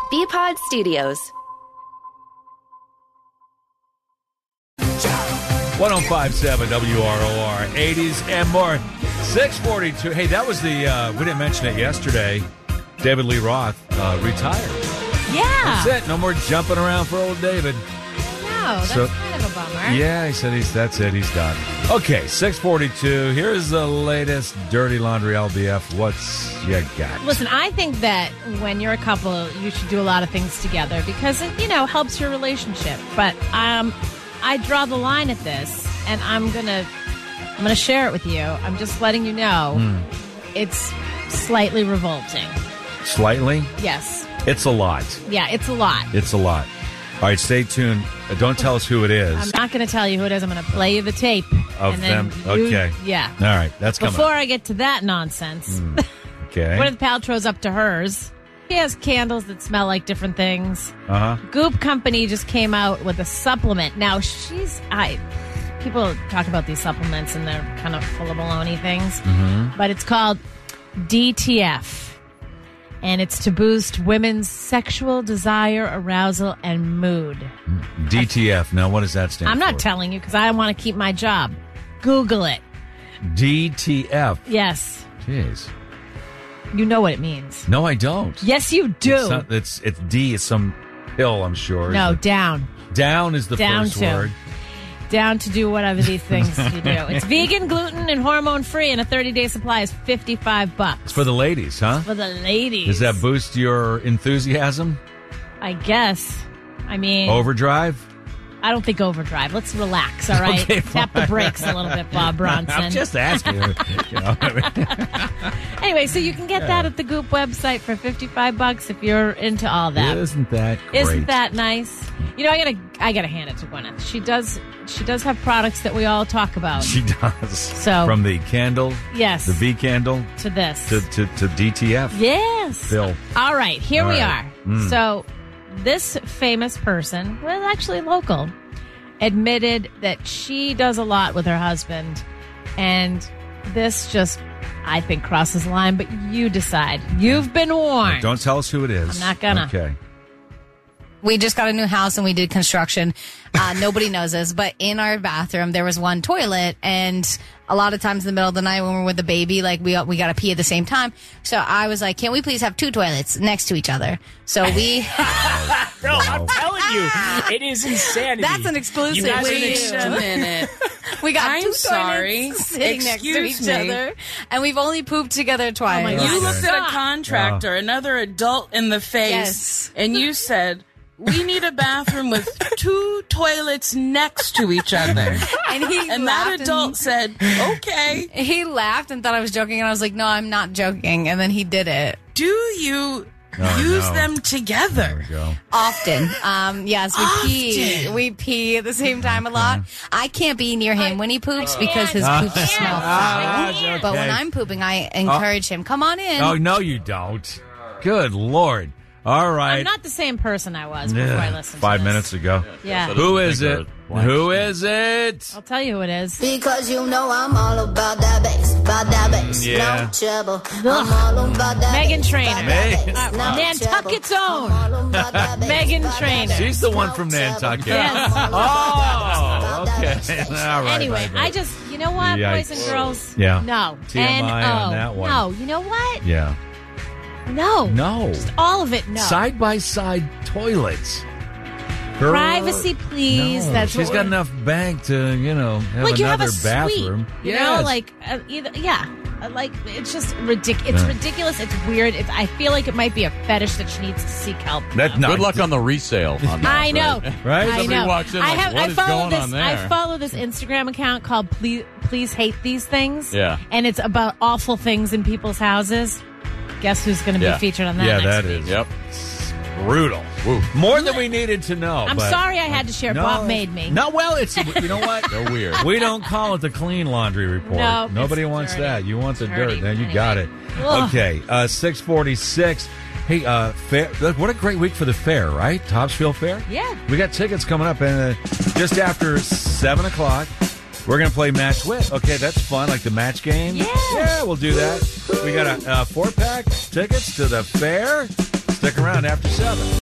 BPod Studios. 105.7 WROR, 80s and more. 642. Hey, that was the, we didn't mention it yesterday. David Lee Roth retired. Yeah. That's it. No more jumping around for old David. No, that's kind of a bummer. Yeah, he said that's it. He's done. Okay, 642. Here's the latest Dirty Laundry LBF. What's you got? Listen, I think that when you're a couple, you should do a lot of things together because it, helps your relationship. But I draw the line at this, and I'm gonna share it with you. I'm just letting you know it's slightly revolting. Slightly? Yes. It's a lot. Yeah, it's a lot. It's a lot. All right, stay tuned. Don't tell us who it is. I'm not going to tell you who it is. I'm going to play you the tape. Of them? Okay. Yeah. All right, that's coming Before I get to that nonsense, okay. Gwyneth Paltrow's up to hers. She has candles that smell like different things. Uh-huh. Goop Company just came out with a supplement. Now, people talk about these supplements and they're kind of full of baloney things. Mm-hmm. But it's called DTF. And it's to boost women's sexual desire, arousal, and mood. DTF. Now, what does that stand for? I'm not telling you because I want to keep my job. Google it. DTF. Yes. Jeez. You know what it means. No, I don't. Yes, you do. It's D. It's some pill, I'm sure. No, down. Down is the first word. Down to do whatever these things you do. It's vegan, gluten, and hormone-free, and a 30-day supply is $55. It's for the ladies, huh? For the ladies. Does that boost your enthusiasm? I guess. I mean... Overdrive? I don't think overdrive. Let's relax, all right? Okay, tap the brakes a little bit, Bob Bronson. I'm just asking. Anyway, so you can get that at the Goop website for $55 if you're into all that. Isn't that great? Isn't that nice? I gotta hand it to Gwyneth. She does have products that we all talk about. She does. So from the candle, yes, the V candle, to this, to DTF, yes. Bill. All right, here all we right. are. So this famous person, well, actually local, admitted that she does a lot with her husband, and this just, I think, crosses the line. But you decide. You've been warned. Don't tell us who it is. I'm not gonna. Okay. We just got a new house and we did construction. Nobody knows this, but in our bathroom there was one toilet, and a lot of times in the middle of the night when we're with the baby, like we got to pee at the same time. So I was like, "Can we please have two toilets next to each other?" So we. Bro, I'm telling you, it is insanity. That's an exclusive. You guys are a minute. We got I'm two sorry. toilets sitting next to Excuse each me. other, and we've only pooped together twice. Oh my God. You looked at a contractor, another adult in the face, Yes. and you said, "We need a bathroom with two toilets next to each other." And he And laughed that adult said, "Okay." He laughed and thought I was joking, and I was like, "No, I'm not joking." And then he did it. Do you use them together? There we go. Often. Yes, we pee at the same time a lot. I can't be near him when he poops because his poops smell foul. Okay. But when I'm pooping, I encourage him, come on in. Oh, no, you don't. Good Lord. All right. I'm not the same person I was before I listened to 5 this. minutes ago. Yeah. Who is it? Who is it? I'll tell you who it is. Because I'm all about that bass, Yeah. no trouble. I'm all about that Meghan bass, Trainor. Meg- Nantucket's own. Meghan Trainor. She's the one from Nantucket. Yes. Oh, okay. All right. Anyway, right. you know what, Yikes. boys and girls? Yeah. No. TMI on that one. No, you know what? Yeah. No. No. All of it, no. Side-by-side toilets. Girl, Privacy, please. no. That's She's what got we're- enough bank to, have Like you have another a bathroom. suite, you Yes. know, like like it's just ridiculous. It's ridiculous. It's weird. I feel like it might be a fetish that she needs to seek help. Good luck on the resale on that. I know, Right? I Somebody know. walks in like, what is going on there? I follow this Instagram account called Please Hate These Things. Yeah. And it's about awful things in people's houses. Guess who's going to Yeah. be featured on that Yeah, next that week? is. Yep. Brutal. Woo. More than we needed to know. I'm but- sorry I had to share. No, Bob made me. No, well, it's, you know what? They're weird. We don't call it the clean laundry report. No, Nobody it's wants dirty. that. You want the Dirty. dirt. Then you Anyway. got it. Ugh. Okay, 646. Hey, fair. Look, what a great week for the fair, right? Topsfield Fair? Yeah. We got tickets coming up, and just after 7 o'clock, we're going to play Match Wit. Okay, that's fun, like the match game. Yeah. We'll do that. We got a 4-pack tickets to the fair. Stick around after 7.